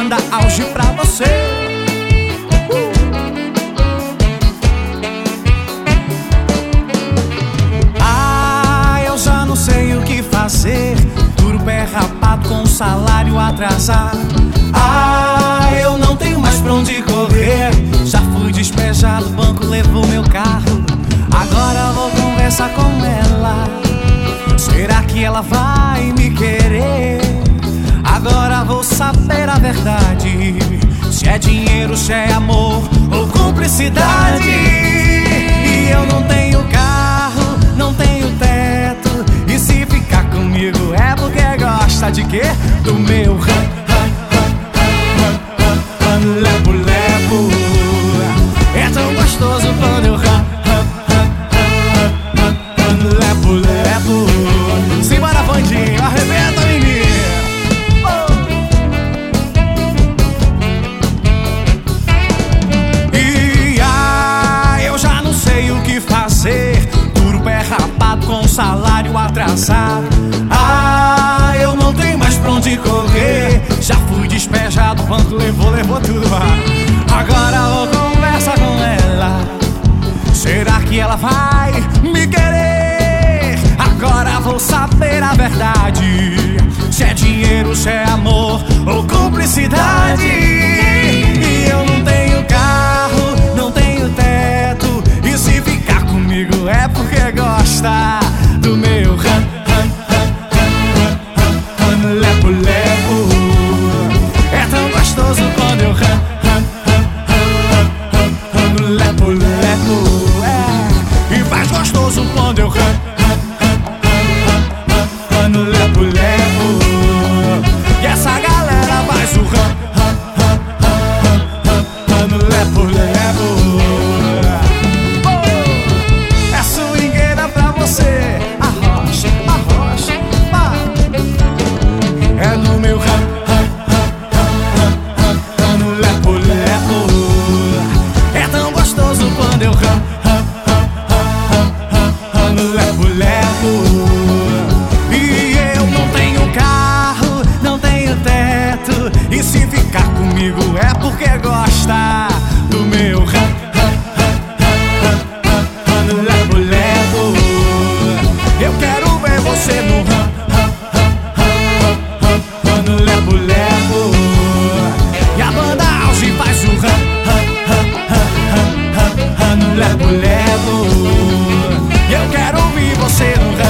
banda Auge pra você. Eu já não sei o que fazer, duro pé rapado com salário atrasado. Eu não tenho mais pra onde correr, já fui despejado, o banco levou meu carro. Agora vou conversar com ela, será que ela vai me querer? Agora vou saber a verdade, se é dinheiro, se é amor ou cumplicidade. E eu não tenho carro, não tenho teto, e se ficar comigo é porque gosta de quê? Do meu lepo-lepo. É tão gostoso quando eu lepo-lepo. Simbora, bandinho, arrebenta, menino. Eu já não sei o que fazer, duro pé rapado com salário atrasado. Eu não tenho mais pra onde correr, já fui despejado, o banco levou tudo. Agora vou conversar com ela, será que ela vai me querer? Agora vou saber a verdade, se é dinheiro, se é amor ou cumplicidade. E eu não tenho carro, não tenho teto, e se ficar comigo é porque gosta do meu lepo-lepo. É tão gostoso quando eu lepo-lepo. E faz gostoso quando eu lepo-lepo. E essa galera faz o lepo-lepo. É swingueira pra você, arrocha, é no meu lepo-lepo. É tão gostoso quando eu lepo-lepo. E eu não tenho carro, não tenho teto, e se ficar comigo é porque gosta do meu lepo-lepo. Eu quero ver você no lepo-lepo. E a banda Auge faz o lepo-lepo. Eu quero ouvir você no